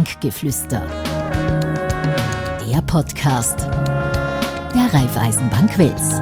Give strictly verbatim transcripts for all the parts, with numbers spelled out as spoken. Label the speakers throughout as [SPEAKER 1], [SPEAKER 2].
[SPEAKER 1] Bankgeflüster. Der Podcast der Raiffeisenbank Wels.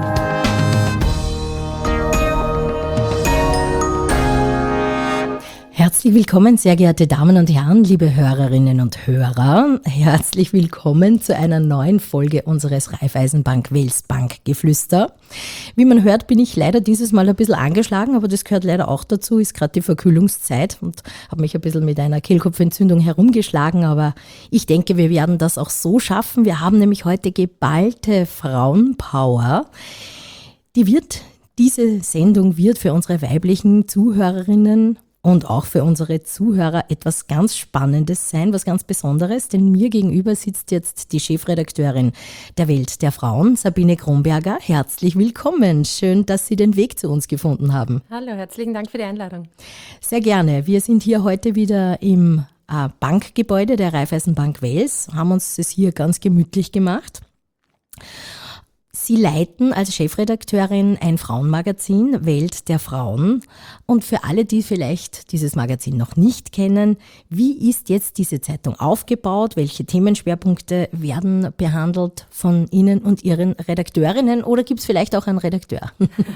[SPEAKER 1] Herzlich willkommen, sehr geehrte Damen und Herren, liebe Hörerinnen und Hörer. Herzlich willkommen zu einer neuen Folge unseres Raiffeisenbank Wels Bankgeflüster. Wie man hört, bin ich leider dieses Mal ein bisschen angeschlagen, aber das gehört leider auch dazu, ist gerade die Verkühlungszeit und habe mich ein bisschen mit einer Kehlkopfentzündung herumgeschlagen, aber ich denke, wir werden das auch so schaffen. Wir haben nämlich heute geballte Frauenpower. Die wird, diese Sendung wird für unsere weiblichen Zuhörerinnen und auch für unsere Zuhörer etwas ganz Spannendes sein, was ganz Besonderes, denn mir gegenüber sitzt jetzt die Chefredakteurin der Welt der Frauen, Sabine Kronberger. Herzlich willkommen. Schön, dass Sie den Weg zu uns gefunden haben.
[SPEAKER 2] Hallo, herzlichen Dank für die Einladung.
[SPEAKER 1] Sehr gerne. Wir sind hier heute wieder im äh, Bankgebäude der Raiffeisenbank Wels, haben uns das hier ganz gemütlich gemacht. Sie leiten als Chefredakteurin ein Frauenmagazin, Welt der Frauen. Und für alle, die vielleicht dieses Magazin noch nicht kennen, wie ist jetzt diese Zeitung aufgebaut? Welche Themenschwerpunkte werden behandelt von Ihnen und Ihren Redakteurinnen? Oder gibt es vielleicht auch einen Redakteur?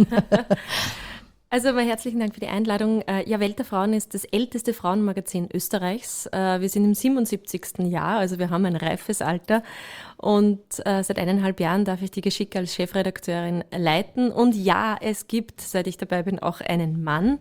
[SPEAKER 2] Also mal herzlichen Dank für die Einladung. Ja, Welt der Frauen ist das älteste Frauenmagazin Österreichs. Wir sind im siebenundsiebzigsten Jahr, also wir haben ein reifes Alter. Und seit eineinhalb Jahren darf ich die Geschicke als Chefredakteurin leiten. Und ja, es gibt, seit ich dabei bin, auch einen Mann.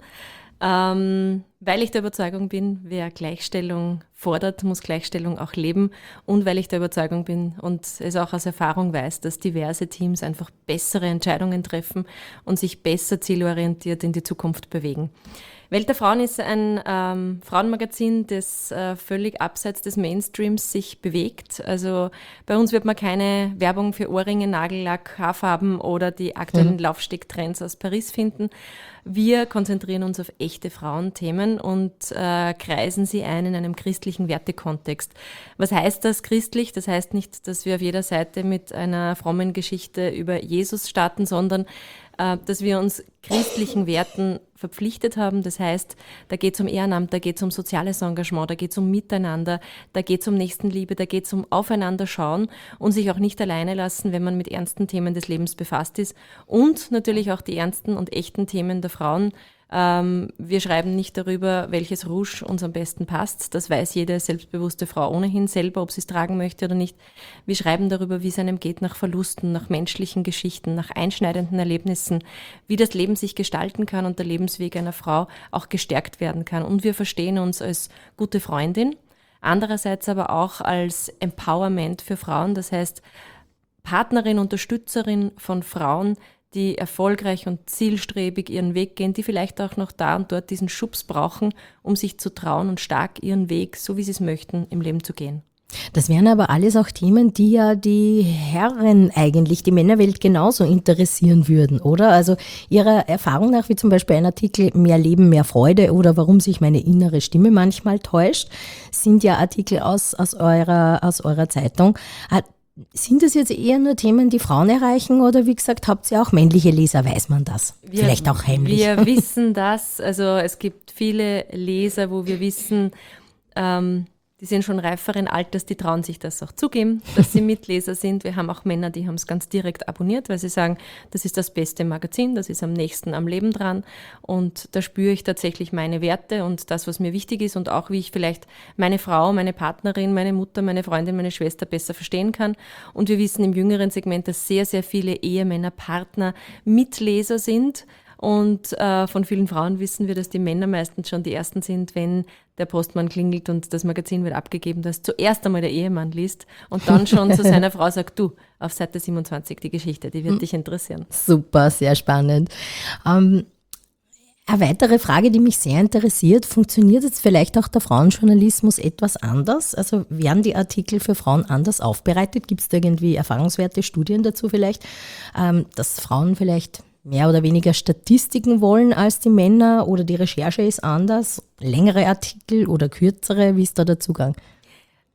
[SPEAKER 2] Ähm, weil ich der Überzeugung bin, wer Gleichstellung fordert, muss Gleichstellung auch leben, und weil ich der Überzeugung bin und es auch aus Erfahrung weiß, dass diverse Teams einfach bessere Entscheidungen treffen und sich besser zielorientiert in die Zukunft bewegen. Welt der Frauen ist ein ähm, Frauenmagazin, das äh, völlig abseits des Mainstreams sich bewegt. Also bei uns wird man keine Werbung für Ohrringe, Nagellack, Haarfarben oder die aktuellen mhm. Laufstegtrends aus Paris finden. Wir konzentrieren uns auf echte Frauenthemen und äh, kreisen sie ein in einem christlichen Wertekontext. Was heißt das christlich? Das heißt nicht, dass wir auf jeder Seite mit einer frommen Geschichte über Jesus starten, sondern äh, dass wir uns christlichen Werten verpflichtet haben. Das heißt, da geht es um Ehrenamt, da geht es um soziales Engagement, da geht es um Miteinander, da geht es um Nächstenliebe, da geht es um Aufeinander schauen und sich auch nicht alleine lassen, wenn man mit ernsten Themen des Lebens befasst ist, und natürlich auch die ernsten und echten Themen der Frauen. Ähm, wir schreiben nicht darüber, welches Rouge uns am besten passt. Das weiß jede selbstbewusste Frau ohnehin selber, ob sie es tragen möchte oder nicht. Wir schreiben darüber, wie es einem geht nach Verlusten, nach menschlichen Geschichten, nach einschneidenden Erlebnissen, wie das Leben sich gestalten kann und der Lebensweg einer Frau auch gestärkt werden kann. Und wir verstehen uns als gute Freundin, andererseits aber auch als Empowerment für Frauen, das heißt Partnerin, Unterstützerin von Frauen, die erfolgreich und zielstrebig ihren Weg gehen, die vielleicht auch noch da und dort diesen Schubs brauchen, um sich zu trauen und stark ihren Weg, so wie sie es möchten, im Leben zu gehen.
[SPEAKER 1] Das wären aber alles auch Themen, die ja die Herren eigentlich, die Männerwelt genauso interessieren würden, oder? Also Ihrer Erfahrung nach, wie zum Beispiel ein Artikel Mehr Leben, mehr Freude oder Warum sich meine innere Stimme manchmal täuscht, sind ja Artikel aus, aus, eurer, aus eurer Zeitung. Sind das jetzt eher nur Themen, die Frauen erreichen, oder wie gesagt, habt ihr auch männliche Leser, weiß man das?
[SPEAKER 2] Wir,
[SPEAKER 1] Vielleicht auch heimlich.
[SPEAKER 2] Wir wissen das, also es gibt viele Leser, wo wir wissen, ähm, die sind schon reiferen Alters, die trauen sich das auch zugeben, dass sie Mitleser sind. Wir haben auch Männer, die haben es ganz direkt abonniert, weil sie sagen, das ist das beste Magazin, das ist am nächsten am Leben dran, und da spüre ich tatsächlich meine Werte und das, was mir wichtig ist, und auch, wie ich vielleicht meine Frau, meine Partnerin, meine Mutter, meine Freundin, meine Schwester besser verstehen kann. Und wir wissen im jüngeren Segment, dass sehr, sehr viele Ehemänner, Partner Mitleser sind. Und äh, von vielen Frauen wissen wir, dass die Männer meistens schon die Ersten sind, wenn der Postmann klingelt und das Magazin wird abgegeben, dass zuerst einmal der Ehemann liest und dann schon zu seiner Frau sagt, du, auf Seite siebenundzwanzig die Geschichte, die wird mhm. dich interessieren.
[SPEAKER 1] Super, sehr spannend. Ähm, eine weitere Frage, die mich sehr interessiert, funktioniert jetzt vielleicht auch der Frauenjournalismus etwas anders? Also werden die Artikel für Frauen anders aufbereitet? Gibt es da irgendwie Erfahrungswerte, Studien dazu vielleicht, ähm, dass Frauen vielleicht mehr oder weniger Statistiken wollen als die Männer, oder die Recherche ist anders, längere Artikel oder kürzere, wie ist da der Zugang?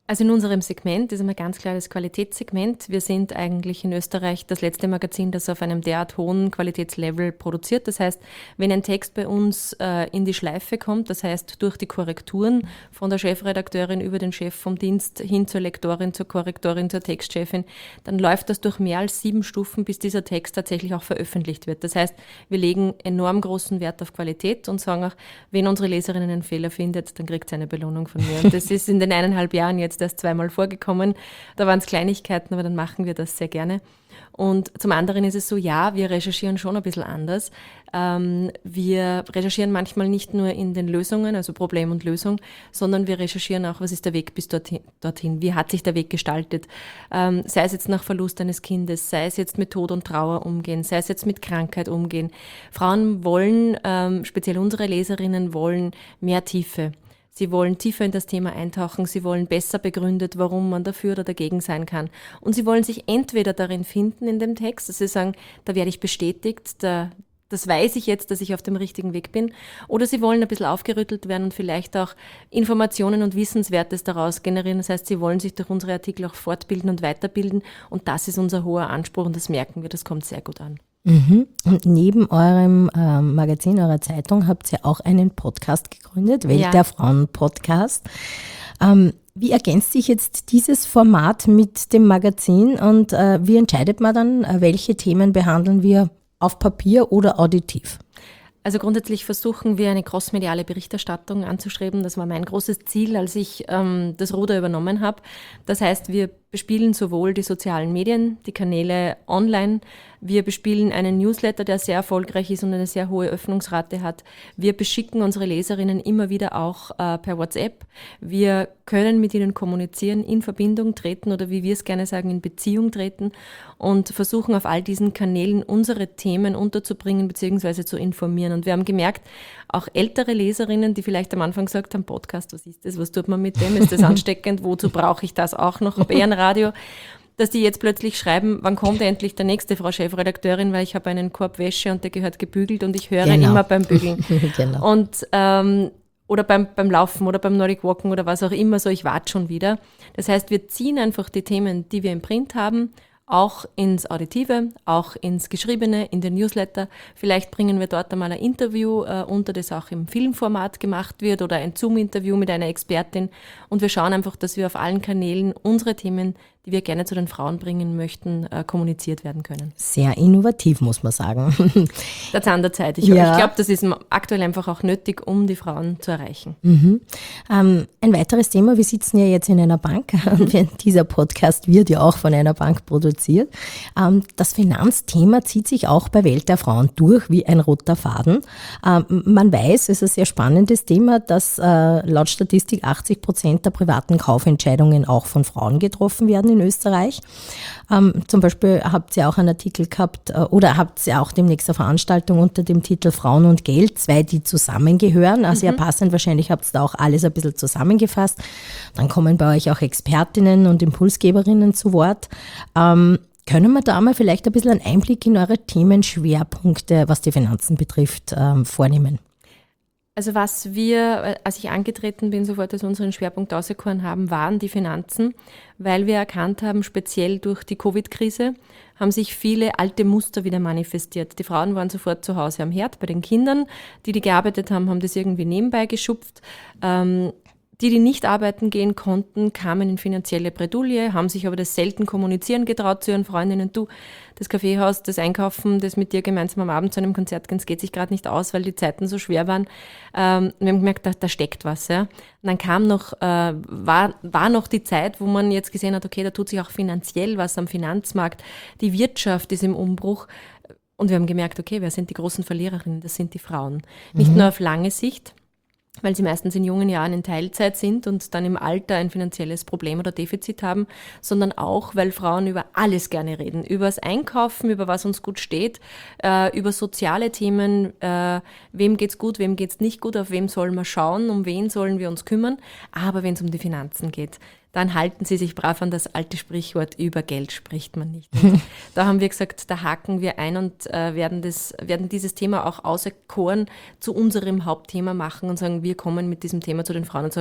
[SPEAKER 2] Also in unserem Segment ist einmal ganz klar das Qualitätssegment. Wir sind eigentlich in Österreich das letzte Magazin, das auf einem derart hohen Qualitätslevel produziert. Das heißt, wenn ein Text bei uns äh, in die Schleife kommt, das heißt durch die Korrekturen von der Chefredakteurin über den Chef vom Dienst hin zur Lektorin, zur Korrektorin, zur Textchefin, dann läuft das durch mehr als sieben Stufen, bis dieser Text tatsächlich auch veröffentlicht wird. Das heißt, wir legen enorm großen Wert auf Qualität und sagen auch, wenn unsere Leserin einen Fehler findet, dann kriegt sie eine Belohnung von mir. Und das ist in den eineinhalb Jahren jetzt erst zweimal vorgekommen. Da waren es Kleinigkeiten, aber dann machen wir das sehr gerne. Und zum anderen ist es so, ja, wir recherchieren schon ein bisschen anders. Ähm, wir recherchieren manchmal nicht nur in den Lösungen, also Problem und Lösung, sondern wir recherchieren auch, was ist der Weg bis dorthin, dorthin? Wie hat sich der Weg gestaltet? Ähm, sei es jetzt nach Verlust eines Kindes, sei es jetzt mit Tod und Trauer umgehen, sei es jetzt mit Krankheit umgehen. Frauen wollen, ähm, speziell unsere Leserinnen wollen mehr Tiefe. Sie wollen tiefer in das Thema eintauchen, sie wollen besser begründet, warum man dafür oder dagegen sein kann. Und sie wollen sich entweder darin finden in dem Text, dass sie sagen, da werde ich bestätigt, da, das weiß ich jetzt, dass ich auf dem richtigen Weg bin. Oder sie wollen ein bisschen aufgerüttelt werden und vielleicht auch Informationen und Wissenswertes daraus generieren. Das heißt, sie wollen sich durch unsere Artikel auch fortbilden und weiterbilden. Und das ist unser hoher Anspruch und das merken wir, das kommt sehr gut an.
[SPEAKER 1] Mhm. Und neben eurem äh, Magazin, eurer Zeitung, habt ihr auch einen Podcast gegründet, Welt
[SPEAKER 2] Ja.
[SPEAKER 1] der Frauen Podcast. Ähm, wie ergänzt sich jetzt dieses Format mit dem Magazin und äh, wie entscheidet man dann, äh, welche Themen behandeln wir auf Papier oder auditiv?
[SPEAKER 2] Also grundsätzlich versuchen wir eine crossmediale Berichterstattung anzustreben. Das war mein großes Ziel, als ich ähm, das Ruder übernommen habe. Das heißt, wir bespielen sowohl die sozialen Medien, die Kanäle online, wir bespielen einen Newsletter, der sehr erfolgreich ist und eine sehr hohe Öffnungsrate hat. Wir beschicken unsere Leserinnen immer wieder auch äh, per WhatsApp. Wir können mit ihnen kommunizieren, in Verbindung treten oder wie wir es gerne sagen, in Beziehung treten und versuchen auf all diesen Kanälen unsere Themen unterzubringen bzw. zu informieren. Und wir haben gemerkt, auch ältere Leserinnen, die vielleicht am Anfang gesagt haben, Podcast, was ist das, was tut man mit dem, ist das ansteckend, wozu brauche ich das auch noch, ob eher ein Radio, dass die jetzt plötzlich schreiben, wann kommt endlich der nächste, Frau Chefredakteurin, weil ich habe einen Korb Wäsche und der gehört gebügelt und ich höre
[SPEAKER 1] Genau.
[SPEAKER 2] immer beim Bügeln.
[SPEAKER 1] Genau.
[SPEAKER 2] Und ähm, oder beim, beim Laufen oder beim Nordic Walken oder was auch immer, so ich warte schon wieder. Das heißt, wir ziehen einfach die Themen, die wir im Print haben, auch ins Auditive, auch ins Geschriebene, in den Newsletter. Vielleicht bringen wir dort einmal ein Interview äh, unter, das auch im Filmformat gemacht wird oder ein Zoom-Interview mit einer Expertin. Und wir schauen einfach, dass wir auf allen Kanälen unsere Themen, die wir gerne zu den Frauen bringen möchten, äh, kommuniziert werden können.
[SPEAKER 1] Sehr innovativ, muss man sagen.
[SPEAKER 2] Der Zahn der Zeit. Ich,
[SPEAKER 1] Ja.
[SPEAKER 2] ich glaube, das ist aktuell einfach auch nötig, um die Frauen zu erreichen.
[SPEAKER 1] Mhm. Ähm, ein weiteres Thema, wir sitzen ja jetzt in einer Bank und wir- dieser Podcast wird ja auch von einer Bank produziert. Ähm, das Finanzthema zieht sich auch bei Welt der Frauen durch wie ein roter Faden. Ähm, man weiß, es ist ein sehr spannendes Thema, dass äh, laut Statistik achtzig Prozent der privaten Kaufentscheidungen auch von Frauen getroffen werden in Österreich. Ähm, zum Beispiel habt ihr auch einen Artikel gehabt äh, oder habt ihr auch demnächst eine Veranstaltung unter dem Titel Frauen und Geld, zwei, die zusammengehören. Also ja, passend, wahrscheinlich habt ihr da auch alles ein bisschen zusammengefasst. Dann kommen bei euch auch Expertinnen und Impulsgeberinnen zu Wort. Ähm, können wir da mal vielleicht ein bisschen einen Einblick in eure Themenschwerpunkte, was die Finanzen betrifft, ähm, vornehmen?
[SPEAKER 2] Also was wir, als ich angetreten bin, sofort als unseren Schwerpunkt auserkoren haben, waren die Finanzen, weil wir erkannt haben, speziell durch die Covid-Krise haben sich viele alte Muster wieder manifestiert. Die Frauen waren sofort zu Hause am Herd bei den Kindern. Die, die gearbeitet haben, haben das irgendwie nebenbei geschupft. Ähm, Die, die nicht arbeiten gehen konnten, kamen in finanzielle Bredouille, haben sich aber das selten kommunizieren getraut zu ihren Freundinnen. Du, das Kaffeehaus, das Einkaufen, das mit dir gemeinsam am Abend zu einem Konzert gehen, das geht sich gerade nicht aus, weil die Zeiten so schwer waren. Ähm, wir haben gemerkt, da, da steckt was. Ja. Und dann kam noch, äh, war, war noch die Zeit, wo man jetzt gesehen hat, okay, da tut sich auch finanziell was am Finanzmarkt. Die Wirtschaft ist im Umbruch. Und wir haben gemerkt, okay, wer sind die großen Verliererinnen? Das sind die Frauen. Nicht nur auf lange Sicht, weil sie meistens in jungen Jahren in Teilzeit sind und dann im Alter ein finanzielles Problem oder Defizit haben, sondern auch, weil Frauen über alles gerne reden. Über das Einkaufen, über was uns gut steht, äh, über soziale Themen, äh, wem geht's gut, wem geht's nicht gut, auf wem sollen wir schauen, um wen sollen wir uns kümmern. Aber wenn es um die Finanzen geht, dann halten sie sich brav an das alte Sprichwort, über Geld spricht man nicht. Und da haben wir gesagt, da haken wir ein und äh, werden, das, werden dieses Thema auch auserkoren zu unserem Hauptthema machen und sagen, wir kommen mit diesem Thema zu den Frauen und sagen,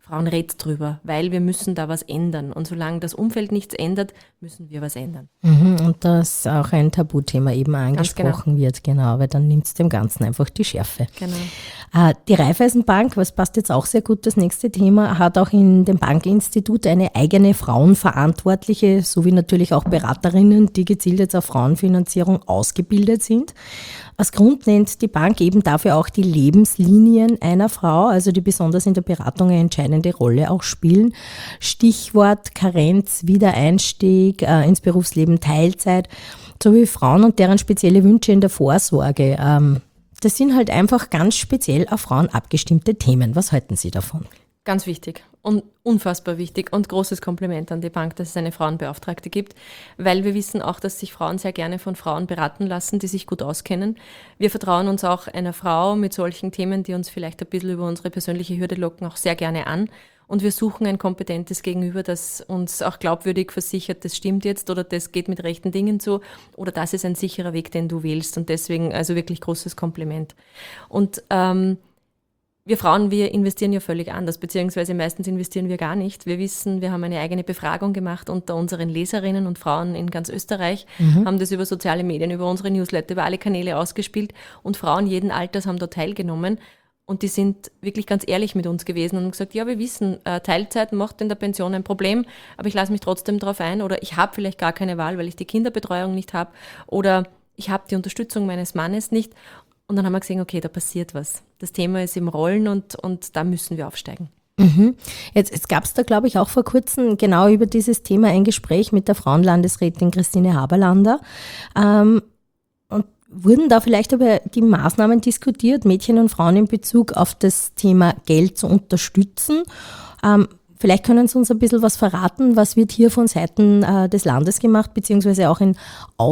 [SPEAKER 2] Frauen, redet drüber, weil wir müssen da was ändern. Und solange das Umfeld nichts ändert, müssen wir was ändern.
[SPEAKER 1] Mhm, und dass auch ein Tabuthema eben angesprochen
[SPEAKER 2] genau.
[SPEAKER 1] wird, genau, weil dann nimmt es dem Ganzen einfach die Schärfe.
[SPEAKER 2] Genau.
[SPEAKER 1] Äh, die Raiffeisenbank, was passt jetzt auch sehr gut, das nächste Thema, hat auch in dem Bankinstitut eine eigene Frauenverantwortliche, sowie natürlich auch Beraterinnen, die gezielt jetzt auf Frauenfinanzierung ausgebildet sind. Als Grund nennt die Bank eben dafür auch die Lebenslinien einer Frau, also die besonders in der Beratung eine entscheidende Rolle auch spielen. Stichwort Karenz, Wiedereinstieg äh, ins Berufsleben, Teilzeit, sowie Frauen und deren spezielle Wünsche in der Vorsorge. Ähm, das sind halt einfach ganz speziell auf Frauen abgestimmte Themen. Was halten Sie davon?
[SPEAKER 2] Ganz wichtig und unfassbar wichtig und großes Kompliment an die Bank, dass es eine Frauenbeauftragte gibt, weil wir wissen auch, dass sich Frauen sehr gerne von Frauen beraten lassen, die sich gut auskennen. Wir vertrauen uns auch einer Frau mit solchen Themen, die uns vielleicht ein bisschen über unsere persönliche Hürde locken, auch sehr gerne an. Und wir suchen ein kompetentes Gegenüber, das uns auch glaubwürdig versichert, das stimmt jetzt oder das geht mit rechten Dingen zu oder das ist ein sicherer Weg, den du wählst. Und deswegen also wirklich großes Kompliment. Und ähm, wir Frauen, wir investieren ja völlig anders, beziehungsweise meistens investieren wir gar nicht. Wir wissen, wir haben eine eigene Befragung gemacht unter unseren Leserinnen und Frauen in ganz Österreich, mhm. haben das über soziale Medien, über unsere Newsletter, über alle Kanäle ausgespielt und Frauen jeden Alters haben dort teilgenommen. Und die sind wirklich ganz ehrlich mit uns gewesen und haben gesagt, ja, wir wissen, Teilzeit macht in der Pension ein Problem, aber ich lasse mich trotzdem darauf ein oder ich habe vielleicht gar keine Wahl, weil ich die Kinderbetreuung nicht habe oder ich habe die Unterstützung meines Mannes nicht. Und dann haben wir gesehen, okay, da passiert was. Das Thema ist im Rollen und, und da müssen wir aufsteigen.
[SPEAKER 1] Mhm. Jetzt, jetzt gab es da, glaube ich, auch vor kurzem genau über dieses Thema ein Gespräch mit der Frauenlandesrätin Christine Haberlander. Ähm, und wurden da vielleicht über die Maßnahmen diskutiert, Mädchen und Frauen in Bezug auf das Thema Geld zu unterstützen? Ähm, Vielleicht können Sie uns ein bisschen was verraten, was wird hier von Seiten äh, des Landes gemacht, beziehungsweise auch in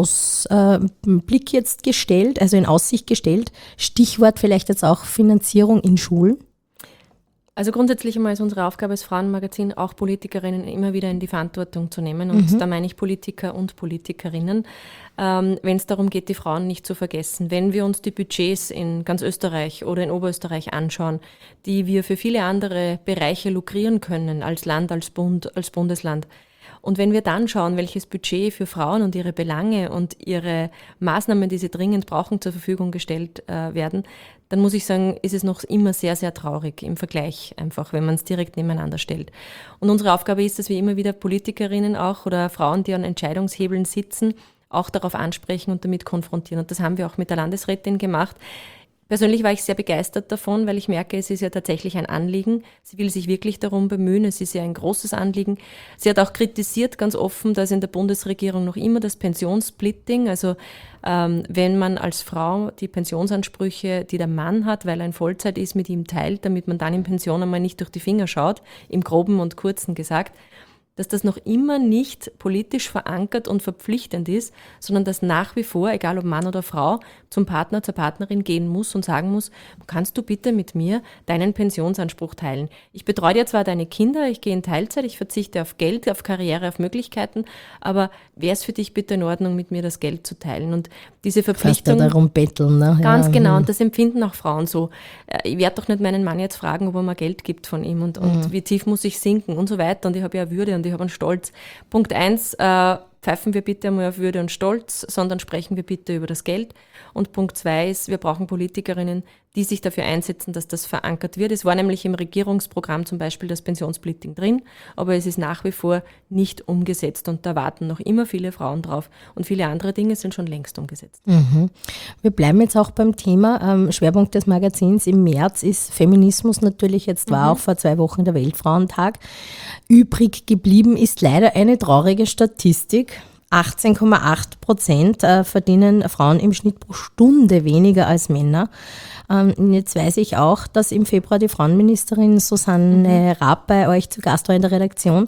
[SPEAKER 1] Ausblick äh, jetzt gestellt, also in Aussicht gestellt. Stichwort vielleicht jetzt auch Finanzierung in Schulen.
[SPEAKER 2] Also grundsätzlich einmal ist unsere Aufgabe als Frauenmagazin, auch Politikerinnen immer wieder in die Verantwortung zu nehmen. Und mhm. da meine ich Politiker und Politikerinnen, ähm, wenn es darum geht, die Frauen nicht zu vergessen. Wenn wir uns die Budgets in ganz Österreich oder in Oberösterreich anschauen, die wir für viele andere Bereiche lukrieren können, als Land, als Bund, als Bundesland, und wenn wir dann schauen, welches Budget für Frauen und ihre Belange und ihre Maßnahmen, die sie dringend brauchen, zur Verfügung gestellt äh, werden, dann muss ich sagen, ist es noch immer sehr, sehr traurig im Vergleich einfach, wenn man es direkt nebeneinander stellt. Und unsere Aufgabe ist, dass wir immer wieder Politikerinnen auch oder Frauen, die an Entscheidungshebeln sitzen, auch darauf ansprechen und damit konfrontieren. Und das haben wir auch mit der Landesrätin gemacht. Persönlich war ich sehr begeistert davon, weil ich merke, es ist ja tatsächlich ein Anliegen. Sie will sich wirklich darum bemühen, es ist ja ein großes Anliegen. Sie hat auch kritisiert ganz offen, dass in der Bundesregierung noch immer das Pensionssplitting, also ähm, wenn man als Frau die Pensionsansprüche, die der Mann hat, weil er in Vollzeit ist, mit ihm teilt, damit man dann in Pension einmal nicht durch die Finger schaut, im Groben und Kurzen gesagt, dass das noch immer nicht politisch verankert und verpflichtend ist, sondern dass nach wie vor, egal ob Mann oder Frau, zum Partner, zur Partnerin gehen muss und sagen muss, kannst du bitte mit mir deinen Pensionsanspruch teilen? Ich betreue dir zwar deine Kinder, ich gehe in Teilzeit, ich verzichte auf Geld, auf Karriere, auf Möglichkeiten, aber wäre es für dich bitte in Ordnung, mit mir das Geld zu teilen? Und diese Verpflichtung...
[SPEAKER 1] Fast darum betteln, ne?
[SPEAKER 2] Ganz
[SPEAKER 1] ja,
[SPEAKER 2] genau,
[SPEAKER 1] mhm.
[SPEAKER 2] und das empfinden auch Frauen so. Ich werde doch nicht meinen Mann jetzt fragen, ob er mir Geld gibt von ihm und, und mhm. wie tief muss ich sinken und so weiter und ich habe ja Würde und ich habe einen Stolz. Punkt eins, äh, pfeifen wir bitte einmal auf Würde und Stolz, sondern sprechen wir bitte über das Geld. Und Punkt zwei ist, wir brauchen Politikerinnen, die sich dafür einsetzen, dass das verankert wird. Es war nämlich im Regierungsprogramm zum Beispiel das Pensionssplitting drin, aber es ist nach wie vor nicht umgesetzt und da warten noch immer viele Frauen drauf und viele andere Dinge sind schon längst umgesetzt.
[SPEAKER 1] Mhm. Wir bleiben jetzt auch beim Thema. Ähm, Schwerpunkt des Magazins im März ist Feminismus natürlich. Jetzt war mhm. auch vor zwei Wochen der Weltfrauentag. Übrig geblieben ist leider eine traurige Statistik. achtzehn Komma acht Prozent verdienen Frauen im Schnitt pro Stunde weniger als Männer. Jetzt weiß ich auch, dass im Februar die Frauenministerin Susanne mhm. Raab bei euch zu Gast war in der Redaktion.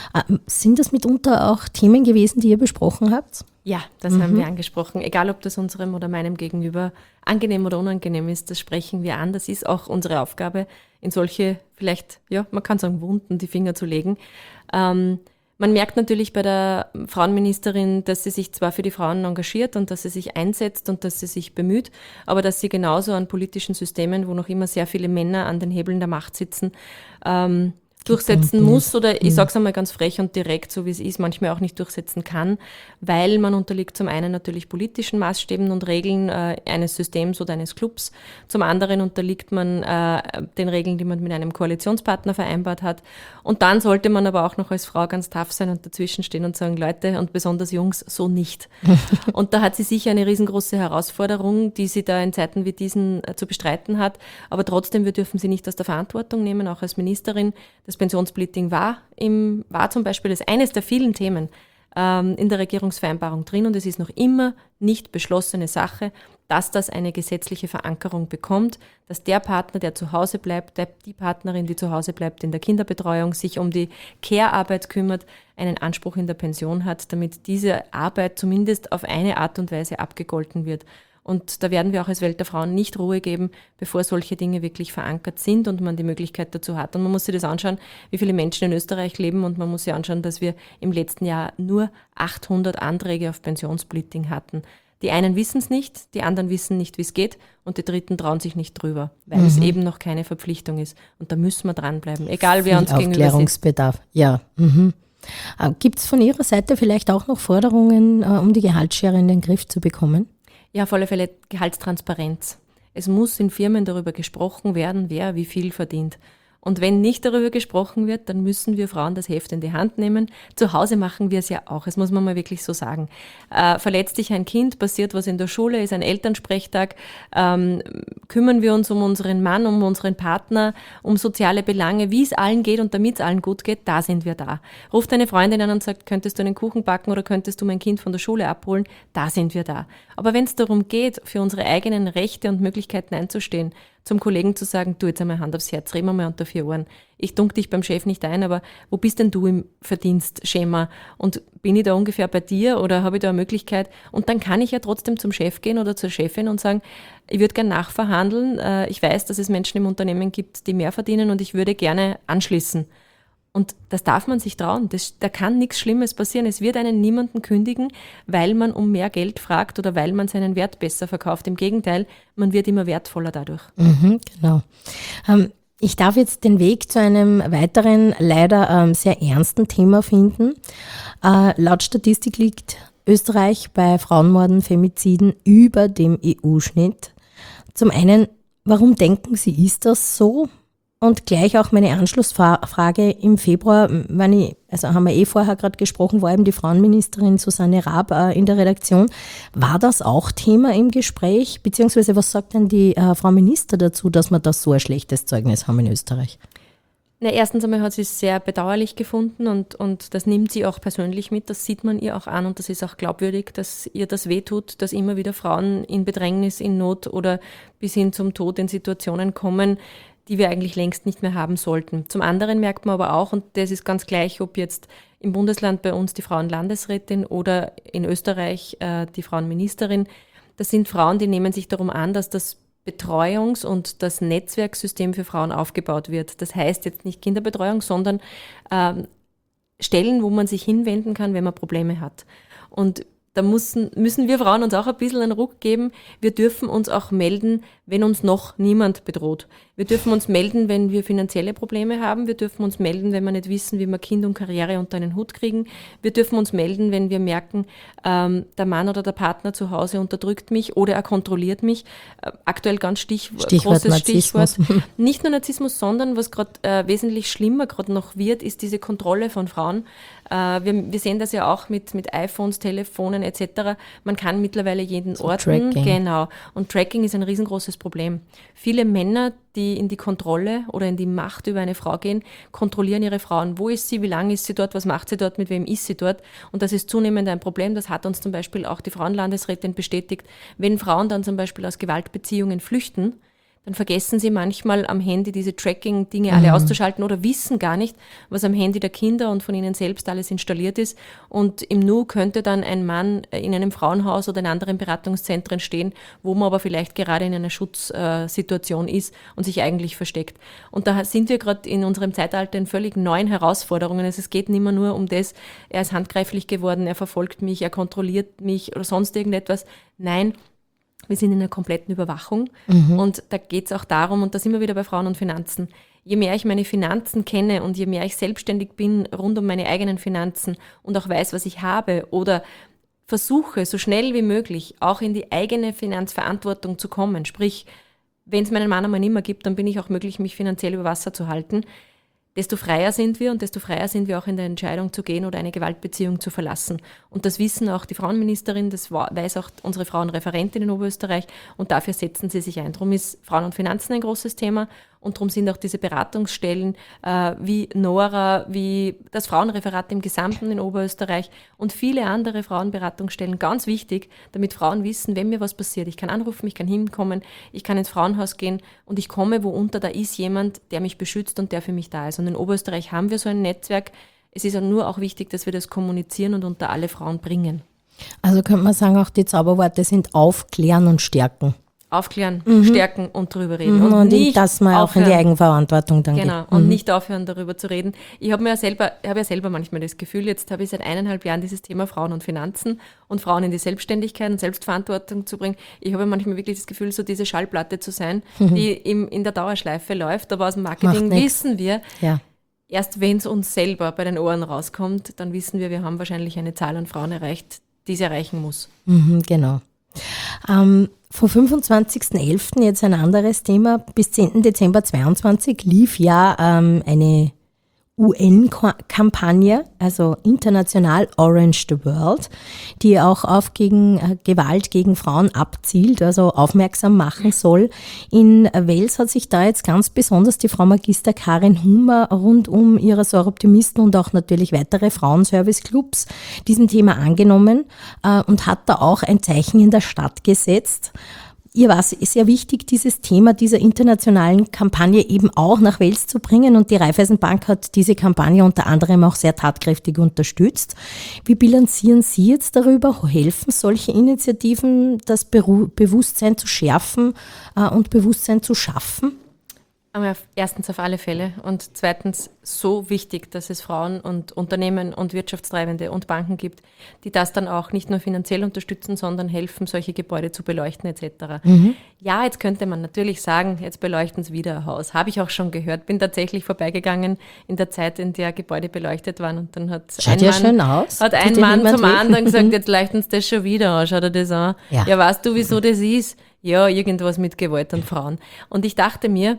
[SPEAKER 1] Sind das mitunter auch Themen gewesen, die ihr besprochen habt?
[SPEAKER 2] Ja, das mhm. haben wir angesprochen. Egal, ob das unserem oder meinem Gegenüber angenehm oder unangenehm ist, das sprechen wir an. Das ist auch unsere Aufgabe, in solche vielleicht, ja, man kann sagen, Wunden die Finger zu legen. Ähm, Man merkt natürlich bei der Frauenministerin, dass sie sich zwar für die Frauen engagiert und dass sie sich einsetzt und dass sie sich bemüht, aber dass sie genauso an politischen Systemen, wo noch immer sehr viele Männer an den Hebeln der Macht sitzen, ähm, durchsetzen muss
[SPEAKER 1] ist.
[SPEAKER 2] oder ich
[SPEAKER 1] Mhm.
[SPEAKER 2] sage es einmal ganz frech und direkt, so wie es ist, manchmal auch nicht durchsetzen kann, weil man unterliegt zum einen natürlich politischen Maßstäben und Regeln äh, eines Systems oder eines Clubs, zum anderen unterliegt man äh, den Regeln, die man mit einem Koalitionspartner vereinbart hat, und dann sollte man aber auch noch als Frau ganz tough sein und dazwischen stehen und sagen, Leute, und besonders Jungs, so nicht. Und da hat sie sicher eine riesengroße Herausforderung, die sie da in Zeiten wie diesen äh, zu bestreiten hat, aber trotzdem, wir dürfen sie nicht aus der Verantwortung nehmen, auch als Ministerin. Das Pensionssplitting war, im, war zum Beispiel das eines der vielen Themen ähm, in der Regierungsvereinbarung drin, und es ist noch immer nicht beschlossene Sache, dass das eine gesetzliche Verankerung bekommt, dass der Partner, der zu Hause bleibt, der, die Partnerin, die zu Hause bleibt in der Kinderbetreuung, sich um die Care-Arbeit kümmert, einen Anspruch in der Pension hat, damit diese Arbeit zumindest auf eine Art und Weise abgegolten wird. Und da werden wir auch als Welt der Frauen nicht Ruhe geben, bevor solche Dinge wirklich verankert sind und man die Möglichkeit dazu hat. Und man muss sich das anschauen, wie viele Menschen in Österreich leben, und man muss sich anschauen, dass wir im letzten Jahr nur achthundert Anträge auf Pensionssplitting hatten. Die einen wissen es nicht, die anderen wissen nicht, wie es geht, und die Dritten trauen sich nicht drüber, weil mhm. es eben noch keine Verpflichtung ist. Und da müssen wir dranbleiben, egal wer uns gegenüber sitzt.
[SPEAKER 1] Aufklärungsbedarf, ja. Mhm. Gibt es von Ihrer Seite vielleicht auch noch Forderungen, um die Gehaltsschere in den Griff zu bekommen?
[SPEAKER 2] Ja, auf alle Fälle Gehaltstransparenz. Es muss in Firmen darüber gesprochen werden, wer wie viel verdient. Und wenn nicht darüber gesprochen wird, dann müssen wir Frauen das Heft in die Hand nehmen. Zu Hause machen wir es ja auch, das muss man mal wirklich so sagen. Äh, verletzt sich ein Kind, passiert was in der Schule, ist ein Elternsprechtag, ähm, kümmern wir uns um unseren Mann, um unseren Partner, um soziale Belange, wie es allen geht und damit es allen gut geht, da sind wir da. Ruft eine Freundin an und sagt, könntest du einen Kuchen backen oder könntest du mein Kind von der Schule abholen, da sind wir da. Aber wenn es darum geht, für unsere eigenen Rechte und Möglichkeiten einzustehen, zum Kollegen zu sagen, du, jetzt einmal Hand aufs Herz, reden wir mal unter vier Ohren. Ich dunk dich beim Chef nicht ein, aber wo bist denn du im Verdienstschema? Und bin ich da ungefähr bei dir oder habe ich da eine Möglichkeit? Und dann kann ich ja trotzdem zum Chef gehen oder zur Chefin und sagen, ich würde gerne nachverhandeln. Ich weiß, dass es Menschen im Unternehmen gibt, die mehr verdienen, und ich würde gerne anschließen. Und das darf man sich trauen. Das, da kann nichts Schlimmes passieren. Es wird einen niemanden kündigen, weil man um mehr Geld fragt oder weil man seinen Wert besser verkauft. Im Gegenteil, man wird immer wertvoller dadurch.
[SPEAKER 1] Mhm, genau. Ähm, ich darf jetzt den Weg zu einem weiteren, leider ähm, sehr ernsten Thema finden. Äh, laut Statistik liegt Österreich bei Frauenmorden, Femiziden über dem E U-Schnitt. Zum einen, warum denken Sie, ist das so? Und gleich auch meine Anschlussfrage: Im Februar, wenn ich, also haben wir eh vorher gerade gesprochen, war eben die Frauenministerin Susanne Raab äh, in der Redaktion. War das auch Thema im Gespräch? Beziehungsweise was sagt denn die äh, Frau Minister dazu, dass wir da so ein schlechtes Zeugnis haben in Österreich?
[SPEAKER 2] Na, erstens einmal hat sie es sehr bedauerlich gefunden, und, und das nimmt sie auch persönlich mit. Das sieht man ihr auch an, und das ist auch glaubwürdig, dass ihr das wehtut, dass immer wieder Frauen in Bedrängnis, in Not oder bis hin zum Tod in Situationen kommen, die wir eigentlich längst nicht mehr haben sollten. Zum anderen merkt man aber auch, und das ist ganz gleich, ob jetzt im Bundesland bei uns die Frauenlandesrätin oder in Österreich äh, die Frauenministerin, das sind Frauen, die nehmen sich darum an, dass das Betreuungs- und das Netzwerksystem für Frauen aufgebaut wird. Das heißt jetzt nicht Kinderbetreuung, sondern ähm, Stellen, wo man sich hinwenden kann, wenn man Probleme hat. Und da müssen, müssen wir Frauen uns auch ein bisschen einen Ruck geben. Wir dürfen uns auch melden, wenn uns noch niemand bedroht. Wir dürfen uns melden, wenn wir finanzielle Probleme haben. Wir dürfen uns melden, wenn wir nicht wissen, wie wir Kind und Karriere unter einen Hut kriegen. Wir dürfen uns melden, wenn wir merken, ähm, der Mann oder der Partner zu Hause unterdrückt mich oder er kontrolliert mich. Äh, aktuell ganz Stich,
[SPEAKER 1] Stichwort
[SPEAKER 2] großes
[SPEAKER 1] Narzissmus.
[SPEAKER 2] Stichwort. Nicht nur Narzissmus, sondern was gerade äh, wesentlich schlimmer gerade noch wird, ist diese Kontrolle von Frauen. Äh, wir, wir sehen das ja auch mit, mit iPhones, Telefonen et cetera. Man kann mittlerweile jeden
[SPEAKER 1] So
[SPEAKER 2] orten.
[SPEAKER 1] Tracking.
[SPEAKER 2] Genau. Und Tracking ist ein riesengroßes Problem. Viele Männer, die in die Kontrolle oder in die Macht über eine Frau gehen, kontrollieren ihre Frauen. Wo ist sie? Wie lange ist sie dort? Was macht sie dort? Mit wem ist sie dort? Und das ist zunehmend ein Problem. Das hat uns zum Beispiel auch die Frauenlandesrätin bestätigt. Wenn Frauen dann zum Beispiel aus Gewaltbeziehungen flüchten, dann vergessen sie manchmal am Handy diese Tracking-Dinge alle mhm. auszuschalten oder wissen gar nicht, was am Handy der Kinder und von ihnen selbst alles installiert ist. Und im Nu könnte dann ein Mann in einem Frauenhaus oder in anderen Beratungszentren stehen, wo man aber vielleicht gerade in einer Schutzsituation ist und sich eigentlich versteckt. Und da sind wir gerade in unserem Zeitalter in völlig neuen Herausforderungen. Also es geht nicht mehr nur um das, er ist handgreiflich geworden, er verfolgt mich, er kontrolliert mich oder sonst irgendetwas. Nein, wir sind in einer kompletten Überwachung mhm. und da geht es auch darum, und da sind wir wieder bei Frauen und Finanzen, je mehr ich meine Finanzen kenne und je mehr ich selbstständig bin rund um meine eigenen Finanzen und auch weiß, was ich habe oder versuche, so schnell wie möglich auch in die eigene Finanzverantwortung zu kommen, sprich, wenn es meinen Mann einmal nicht mehr gibt, dann bin ich auch möglich, mich finanziell über Wasser zu halten, desto freier sind wir und desto freier sind wir auch in der Entscheidung zu gehen oder eine Gewaltbeziehung zu verlassen. Und das wissen auch die Frauenministerin, das weiß auch unsere Frauenreferentin in Oberösterreich und dafür setzen sie sich ein. Darum ist Frauen und Finanzen ein großes Thema und darum sind auch diese Beratungsstellen äh, wie Nora, wie das Frauenreferat im Gesamten in Oberösterreich und viele andere Frauenberatungsstellen ganz wichtig, damit Frauen wissen, wenn mir was passiert, ich kann anrufen, ich kann hinkommen, ich kann ins Frauenhaus gehen und ich komme wo unter, da ist jemand, der mich beschützt und der für mich da ist. Und in Oberösterreich haben wir so ein Netzwerk. Es ist ja nur auch wichtig, dass wir das kommunizieren und unter alle Frauen bringen.
[SPEAKER 1] Also könnte man sagen, auch die Zauberworte sind aufklären und stärken.
[SPEAKER 2] Aufklären,
[SPEAKER 1] mhm.
[SPEAKER 2] stärken und drüber reden.
[SPEAKER 1] Mhm,
[SPEAKER 2] und
[SPEAKER 1] und
[SPEAKER 2] nicht
[SPEAKER 1] dass man
[SPEAKER 2] aufhören,
[SPEAKER 1] auch in die Eigenverantwortung dann
[SPEAKER 2] genau,
[SPEAKER 1] geht.
[SPEAKER 2] Genau, und
[SPEAKER 1] mhm.
[SPEAKER 2] nicht aufhören, darüber zu reden. Ich habe mir ja selber, habe ja selber manchmal das Gefühl, jetzt habe ich seit eineinhalb Jahren dieses Thema Frauen und Finanzen und Frauen in die Selbstständigkeit und Selbstverantwortung zu bringen. Ich habe manchmal wirklich das Gefühl, so diese Schallplatte zu sein, mhm. die im, in der Dauerschleife läuft. Aber aus dem Marketing wissen wir,
[SPEAKER 1] ja.
[SPEAKER 2] erst wenn es uns selber bei den Ohren rauskommt, dann wissen wir, wir haben wahrscheinlich eine Zahl an Frauen erreicht, die es erreichen muss.
[SPEAKER 1] Mhm, genau. Ähm, vom fünfundzwanzigsten elften jetzt ein anderes Thema. Bis zehnten Dezember zweiundzwanzig lief ja ähm, eine U N-Kampagne, also international Orange the World, die auch auf gegen, äh, Gewalt gegen Frauen abzielt, also aufmerksam machen soll. In Wels hat sich da jetzt ganz besonders die Frau Magister Karin Hummer rund um ihre Soroptimisten und auch natürlich weitere Frauenservice-Clubs diesem Thema angenommen äh, und hat da auch ein Zeichen in der Stadt gesetzt. Ihr war es sehr wichtig, dieses Thema dieser internationalen Kampagne eben auch nach Wels zu bringen und die Raiffeisenbank hat diese Kampagne unter anderem auch sehr tatkräftig unterstützt. Wie bilanzieren Sie jetzt darüber? Helfen solche Initiativen, das Beru- Bewusstsein zu schärfen äh, und Bewusstsein zu schaffen?
[SPEAKER 2] Aber erstens auf alle Fälle und zweitens so wichtig, dass es Frauen und Unternehmen und Wirtschaftstreibende und Banken gibt, die das dann auch nicht nur finanziell unterstützen, sondern helfen, solche Gebäude zu beleuchten et cetera. Mhm. Ja, jetzt könnte man natürlich sagen, jetzt beleuchten sie wieder ein Haus. Habe ich auch schon gehört. Bin tatsächlich vorbeigegangen in der Zeit, in der Gebäude beleuchtet waren und dann hat
[SPEAKER 1] Schaut
[SPEAKER 2] ein
[SPEAKER 1] ja
[SPEAKER 2] Mann,
[SPEAKER 1] schön aus.
[SPEAKER 2] hat ein Mann zum anderen gesagt, jetzt leuchten sie das schon wieder an. Schaut er das an? Ja. Ja, weißt du, wieso das ist? Ja, irgendwas mit Gewalt an Frauen. Und ich dachte mir,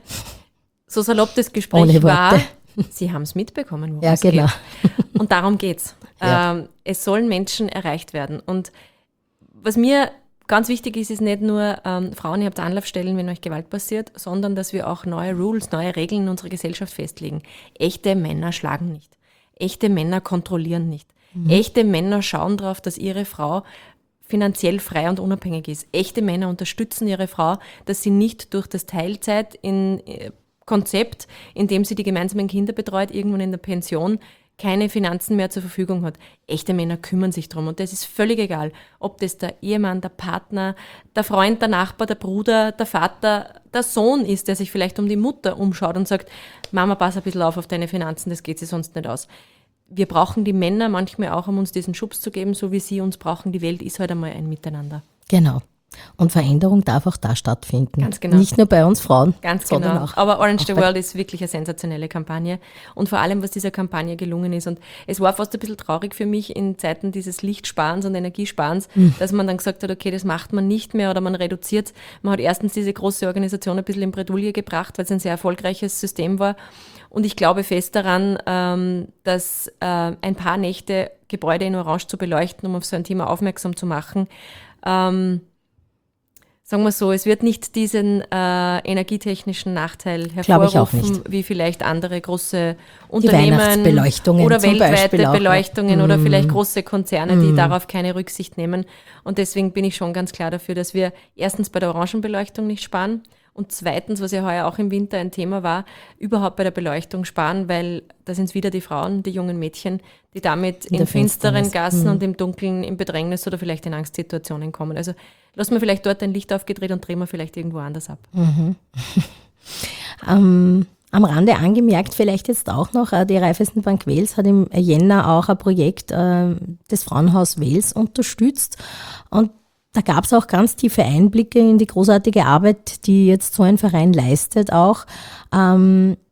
[SPEAKER 2] so salopp das Gespräch war, Sie haben es mitbekommen, worum
[SPEAKER 1] ja,
[SPEAKER 2] es
[SPEAKER 1] genau.
[SPEAKER 2] geht. Und darum geht's.
[SPEAKER 1] Ja.
[SPEAKER 2] Ähm, es sollen Menschen erreicht werden. Und was mir ganz wichtig ist, ist nicht nur, ähm, Frauen, ihr habt Anlaufstellen, wenn euch Gewalt passiert, sondern dass wir auch neue Rules, neue Regeln in unserer Gesellschaft festlegen. Echte Männer schlagen nicht. Echte Männer kontrollieren nicht. Mhm. Echte Männer schauen darauf, dass ihre Frau finanziell frei und unabhängig ist. Echte Männer unterstützen ihre Frau, dass sie nicht durch das Teilzeit in Konzept, in dem sie die gemeinsamen Kinder betreut, irgendwann in der Pension keine Finanzen mehr zur Verfügung hat. Echte Männer kümmern sich drum und das ist völlig egal, ob das der Ehemann, der Partner, der Freund, der Nachbar, der Bruder, der Vater, der Sohn ist, der sich vielleicht um die Mutter umschaut und sagt, Mama, pass ein bisschen auf auf deine Finanzen, das geht sich sonst nicht aus. Wir brauchen die Männer manchmal auch, um uns diesen Schubs zu geben, so wie sie uns brauchen. Die Welt ist halt einmal ein Miteinander.
[SPEAKER 1] Genau. Und Veränderung darf auch da stattfinden.
[SPEAKER 2] Ganz genau.
[SPEAKER 1] Nicht nur bei uns Frauen,
[SPEAKER 2] Ganz
[SPEAKER 1] sondern
[SPEAKER 2] genau.
[SPEAKER 1] auch.
[SPEAKER 2] Aber Orange
[SPEAKER 1] auch
[SPEAKER 2] the World ist wirklich eine sensationelle Kampagne. Und vor allem, was dieser Kampagne gelungen ist. Und es war fast ein bisschen traurig für mich in Zeiten dieses Lichtsparens und Energiesparens, mhm. dass man dann gesagt hat, okay, das macht man nicht mehr oder man reduziert. Man hat erstens diese große Organisation ein bisschen in Bredouille gebracht, weil es ein sehr erfolgreiches System war. Und ich glaube fest daran, dass ein paar Nächte Gebäude in Orange zu beleuchten, um auf so ein Thema aufmerksam zu machen, sagen wir so, es wird nicht diesen äh, energietechnischen Nachteil hervorrufen, wie vielleicht andere große Unternehmen oder weltweite Beleuchtungen oder vielleicht große Konzerne, die mm. darauf keine Rücksicht nehmen. Und deswegen bin ich schon ganz klar dafür, dass wir erstens bei der Orangenbeleuchtung nicht sparen und zweitens, was ja heuer auch im Winter ein Thema war, überhaupt bei der Beleuchtung sparen, weil da sind es wieder die Frauen, die jungen Mädchen, die damit in, in finsteren Gassen mhm. und im Dunkeln, im Bedrängnis oder vielleicht in Angstsituationen kommen. Also lassen wir vielleicht dort ein Licht aufgedreht und drehen wir vielleicht irgendwo anders ab.
[SPEAKER 1] Mhm. um, am Rande angemerkt, vielleicht jetzt auch noch, die Raiffeisenbank Wels hat im Jänner auch ein Projekt äh, des Frauenhaus Wels unterstützt und da gab es auch ganz tiefe Einblicke in die großartige Arbeit, die jetzt so ein Verein leistet auch. Ähm,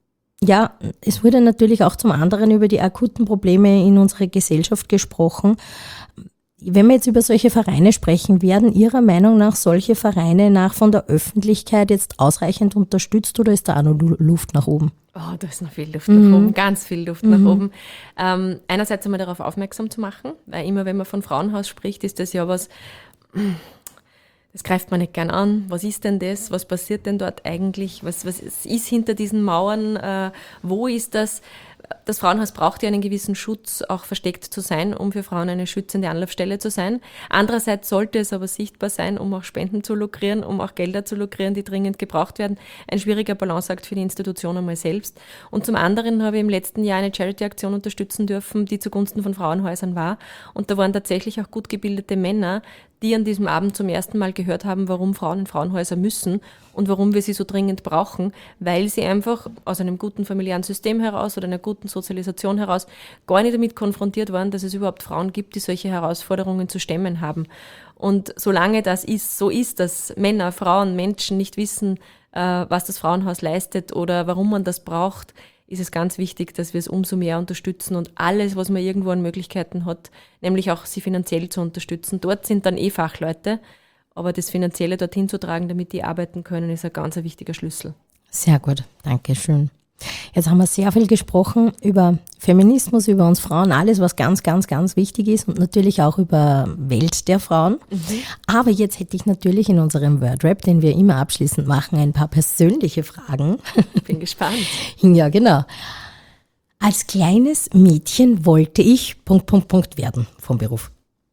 [SPEAKER 1] Ja, es wurde natürlich auch zum anderen über die akuten Probleme in unserer Gesellschaft gesprochen. Wenn wir jetzt über solche Vereine sprechen, werden Ihrer Meinung nach solche Vereine nach von der Öffentlichkeit jetzt ausreichend unterstützt oder ist da auch noch Luft nach oben?
[SPEAKER 2] Oh, da ist noch viel Luft mhm. nach oben, ganz viel Luft mhm. nach oben. Ähm, einerseits einmal darauf aufmerksam zu machen, weil immer wenn man von Frauenhaus spricht, ist das ja was, das greift man nicht gern an. Was ist denn das? Was passiert denn dort eigentlich? Was, was ist hinter diesen Mauern? Äh, wo ist das? Das Frauenhaus braucht ja einen gewissen Schutz, auch versteckt zu sein, um für Frauen eine schützende Anlaufstelle zu sein. Andererseits sollte es aber sichtbar sein, um auch Spenden zu lukrieren, um auch Gelder zu lukrieren, die dringend gebraucht werden. Ein schwieriger Balanceakt für die Institution einmal selbst. Und zum anderen habe ich im letzten Jahr eine Charity-Aktion unterstützen dürfen, die zugunsten von Frauenhäusern war. Und da waren tatsächlich auch gut gebildete Männer, die an diesem Abend zum ersten Mal gehört haben, warum Frauen in Frauenhäuser müssen und warum wir sie so dringend brauchen, weil sie einfach aus einem guten familiären System heraus oder einer guten Sozialisation heraus gar nicht damit konfrontiert waren, dass es überhaupt Frauen gibt, die solche Herausforderungen zu stemmen haben. Und solange das ist, so ist, dass Männer, Frauen, Menschen nicht wissen, was das Frauenhaus leistet oder warum man das braucht, ist es ganz wichtig, dass wir es umso mehr unterstützen und alles, was man irgendwo an Möglichkeiten hat, nämlich auch sie finanziell zu unterstützen. Dort sind dann eh Fachleute, aber das Finanzielle dorthin zu tragen, damit die arbeiten können, ist ein ganz ein wichtiger Schlüssel.
[SPEAKER 1] Sehr gut, danke schön. Jetzt haben wir sehr viel gesprochen über Feminismus, über uns Frauen, alles, was ganz, ganz, ganz wichtig ist und natürlich auch über Welt der Frauen. Mhm. Aber jetzt hätte ich natürlich in unserem Wordrap, den wir immer abschließend machen, ein paar persönliche Fragen.
[SPEAKER 2] Bin gespannt.
[SPEAKER 1] Ja, genau. Als kleines Mädchen wollte ich Punkt, Punkt, Punkt werden vom Beruf.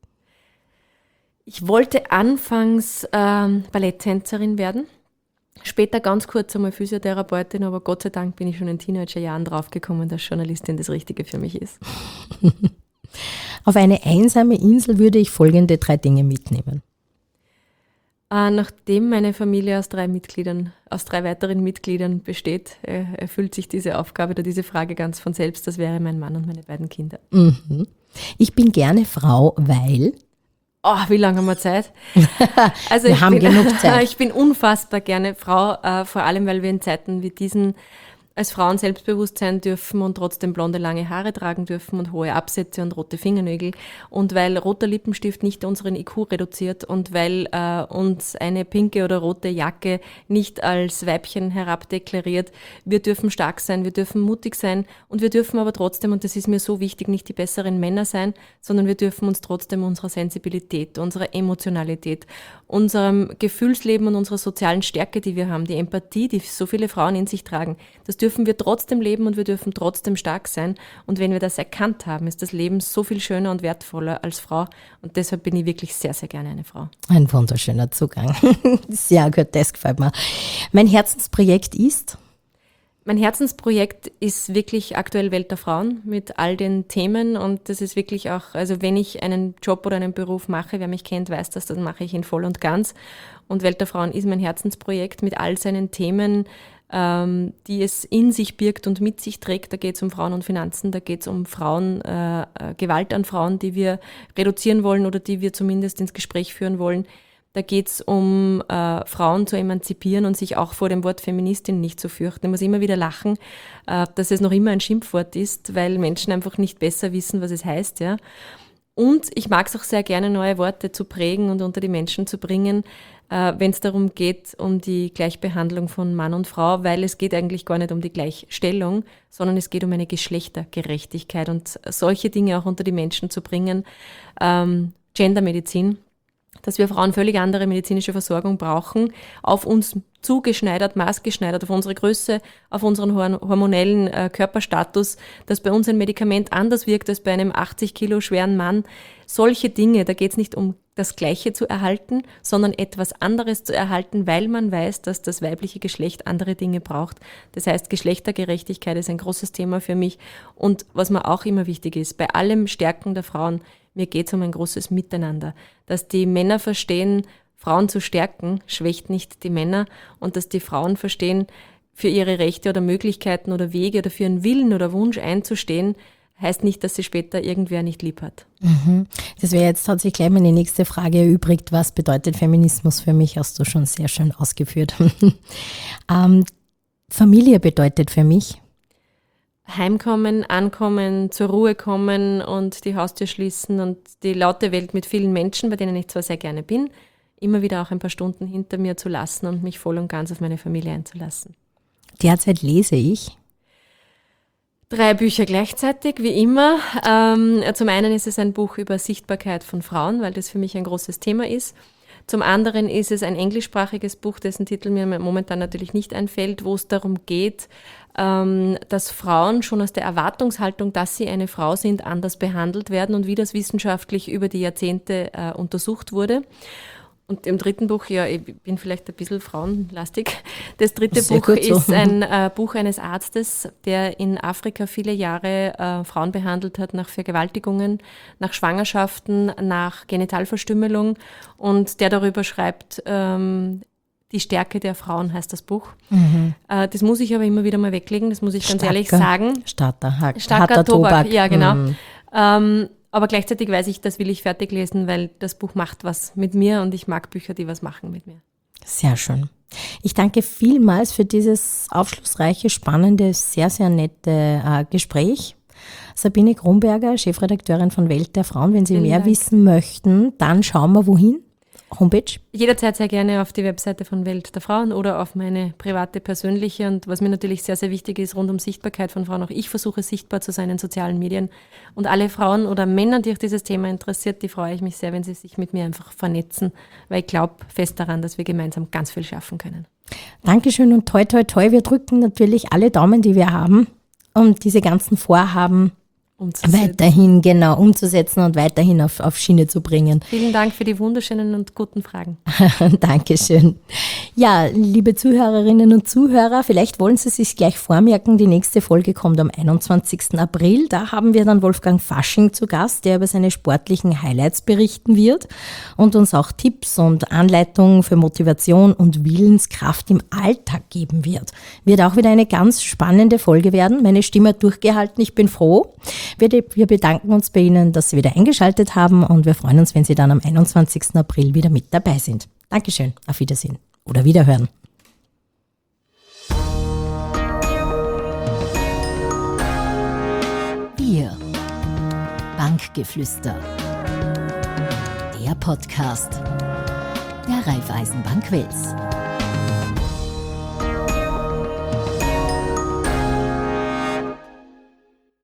[SPEAKER 2] Ich wollte anfangs ähm, Balletttänzerin werden. Später ganz kurz einmal Physiotherapeutin, aber Gott sei Dank bin ich schon in Teenagerjahren draufgekommen, dass Journalistin das Richtige für mich ist.
[SPEAKER 1] Auf eine einsame Insel würde ich folgende drei Dinge mitnehmen.
[SPEAKER 2] Äh, nachdem meine Familie aus drei Mitgliedern, aus drei weiteren Mitgliedern besteht, äh, erfüllt sich diese Aufgabe oder diese Frage ganz von selbst. Das wäre mein Mann und meine beiden Kinder.
[SPEAKER 1] Mhm. Ich bin gerne Frau, weil...
[SPEAKER 2] Oh, wie lange haben wir Zeit?
[SPEAKER 1] Also wir haben bin, genug Zeit.
[SPEAKER 2] Ich bin unfassbar gerne Frau, äh, vor allem, weil wir in Zeiten wie diesen als Frauen selbstbewusst sein dürfen und trotzdem blonde, lange Haare tragen dürfen und hohe Absätze und rote Fingernägel. Und weil roter Lippenstift nicht unseren I Q reduziert und weil äh, uns eine pinke oder rote Jacke nicht als Weibchen herabdeklariert. Wir dürfen stark sein, wir dürfen mutig sein und wir dürfen aber trotzdem, und das ist mir so wichtig, nicht die besseren Männer sein, sondern wir dürfen uns trotzdem unserer Sensibilität, unserer Emotionalität, unserem Gefühlsleben und unserer sozialen Stärke, die wir haben, die Empathie, die so viele Frauen in sich tragen, das dürfen wir trotzdem leben und wir dürfen trotzdem stark sein. Und wenn wir das erkannt haben, ist das Leben so viel schöner und wertvoller als Frau. Und deshalb bin ich wirklich sehr, sehr gerne eine Frau.
[SPEAKER 1] Ein wunderschöner Zugang. Sehr gut, das gefällt mir. Mein Herzensprojekt ist?
[SPEAKER 2] Mein Herzensprojekt ist wirklich aktuell Welt der Frauen mit all den Themen und das ist wirklich auch, also wenn ich einen Job oder einen Beruf mache, wer mich kennt, weiß das, dann mache ich ihn voll und ganz. Und Welt der Frauen ist mein Herzensprojekt mit all seinen Themen, ähm, die es in sich birgt und mit sich trägt. Da geht es um Frauen und Finanzen, da geht es um Frauen, äh, Gewalt an Frauen, die wir reduzieren wollen oder die wir zumindest ins Gespräch führen wollen. Da geht es um äh, Frauen zu emanzipieren und sich auch vor dem Wort Feministin nicht zu fürchten. Ich muss immer wieder lachen, äh, dass es noch immer ein Schimpfwort ist, weil Menschen einfach nicht besser wissen, was es heißt. Ja. Und ich mag es auch sehr gerne, neue Worte zu prägen und unter die Menschen zu bringen, äh, wenn es darum geht, um die Gleichbehandlung von Mann und Frau, weil es geht eigentlich gar nicht um die Gleichstellung, sondern es geht um eine Geschlechtergerechtigkeit und solche Dinge auch unter die Menschen zu bringen. Ähm, Gendermedizin, dass wir Frauen völlig andere medizinische Versorgung brauchen, auf uns zugeschneidert, maßgeschneidert, auf unsere Größe, auf unseren hormonellen äh, Körperstatus, dass bei uns ein Medikament anders wirkt als bei einem achtzig Kilo schweren Mann. Solche Dinge, da geht es nicht um das Gleiche zu erhalten, sondern etwas anderes zu erhalten, weil man weiß, dass das weibliche Geschlecht andere Dinge braucht. Das heißt, Geschlechtergerechtigkeit ist ein großes Thema für mich. Und was mir auch immer wichtig ist, bei allem Stärken der Frauen, mir geht es um ein großes Miteinander, dass die Männer verstehen, Frauen zu stärken, schwächt nicht die Männer und dass die Frauen verstehen, für ihre Rechte oder Möglichkeiten oder Wege oder für ihren Willen oder Wunsch einzustehen, heißt nicht, dass sie später irgendwer nicht lieb hat.
[SPEAKER 1] Mhm. Das wäre jetzt, hat sich gleich meine nächste Frage erübrigt, was bedeutet Feminismus für mich, hast du schon sehr schön ausgeführt. ähm, Familie bedeutet für mich?
[SPEAKER 2] Heimkommen, ankommen, zur Ruhe kommen und die Haustür schließen und die laute Welt mit vielen Menschen, bei denen ich zwar sehr gerne bin, immer wieder auch ein paar Stunden hinter mir zu lassen und mich voll und ganz auf meine Familie einzulassen.
[SPEAKER 1] Derzeit lese ich
[SPEAKER 2] drei Bücher gleichzeitig, wie immer. Ähm, zum einen ist es ein Buch über Sichtbarkeit von Frauen, weil das für mich ein großes Thema ist. Zum anderen ist es ein englischsprachiges Buch, dessen Titel mir momentan natürlich nicht einfällt, wo es darum geht, ähm, dass Frauen schon aus der Erwartungshaltung, dass sie eine Frau sind, anders behandelt werden und wie das wissenschaftlich über die Jahrzehnte äh, untersucht wurde. Und im dritten Buch, ja, ich bin vielleicht ein bisschen frauenlastig. Das dritte
[SPEAKER 1] Sehr
[SPEAKER 2] Buch
[SPEAKER 1] so.
[SPEAKER 2] ist ein äh, Buch eines Arztes, der in Afrika viele Jahre äh, Frauen behandelt hat nach Vergewaltigungen, nach Schwangerschaften, nach Genitalverstümmelung und der darüber schreibt, ähm, die Stärke der Frauen heißt das Buch. Mhm. Äh, das muss ich aber immer wieder mal weglegen, das muss ich ganz
[SPEAKER 1] Starker,
[SPEAKER 2] ehrlich sagen.
[SPEAKER 1] Starker, ha-
[SPEAKER 2] Starker
[SPEAKER 1] harter
[SPEAKER 2] Tobak,
[SPEAKER 1] Tobak.
[SPEAKER 2] ja genau.
[SPEAKER 1] Mhm.
[SPEAKER 2] Ähm, Aber gleichzeitig weiß ich, das will ich fertig lesen, weil das Buch macht was mit mir und ich mag Bücher, die was machen mit mir.
[SPEAKER 1] Sehr schön. Ich danke vielmals für dieses aufschlussreiche, spannende, sehr, sehr nette äh, Gespräch. Sabine Kronberger, Chefredakteurin von Welt der Frauen. Wenn Sie
[SPEAKER 2] Vielen
[SPEAKER 1] mehr
[SPEAKER 2] Dank.
[SPEAKER 1] wissen möchten, dann schauen wir wohin. Homepage?
[SPEAKER 2] Jederzeit sehr gerne auf die Webseite von Welt der Frauen oder auf meine private, persönliche. Und was mir natürlich sehr, sehr wichtig ist, rund um Sichtbarkeit von Frauen, auch ich versuche sichtbar zu sein in sozialen Medien. Und alle Frauen oder Männer, die auch dieses Thema interessiert, die freue ich mich sehr, wenn sie sich mit mir einfach vernetzen, weil ich glaube fest daran, dass wir gemeinsam ganz viel schaffen können.
[SPEAKER 1] Dankeschön und toi, toi, toi. Wir drücken natürlich alle Daumen, die wir haben, um diese ganzen Vorhaben
[SPEAKER 2] Umzusetzen.
[SPEAKER 1] weiterhin genau umzusetzen und weiterhin auf, auf Schiene zu bringen.
[SPEAKER 2] Vielen Dank für die wunderschönen und guten Fragen.
[SPEAKER 1] Dankeschön. Ja, liebe Zuhörerinnen und Zuhörer, vielleicht wollen Sie sich gleich vormerken, die nächste Folge kommt am einundzwanzigsten April. Da haben wir dann Wolfgang Fasching zu Gast, der über seine sportlichen Highlights berichten wird und uns auch Tipps und Anleitungen für Motivation und Willenskraft im Alltag geben wird. Wird auch wieder eine ganz spannende Folge werden. Meine Stimme hat durchgehalten, ich bin froh. Wir bedanken uns bei Ihnen, dass Sie wieder eingeschaltet haben und wir freuen uns, wenn Sie dann am einundzwanzigsten April wieder mit dabei sind. Dankeschön, auf Wiedersehen oder Wiederhören.
[SPEAKER 3] Wir, Bankgeflüster, der Podcast der Raiffeisenbank Wels.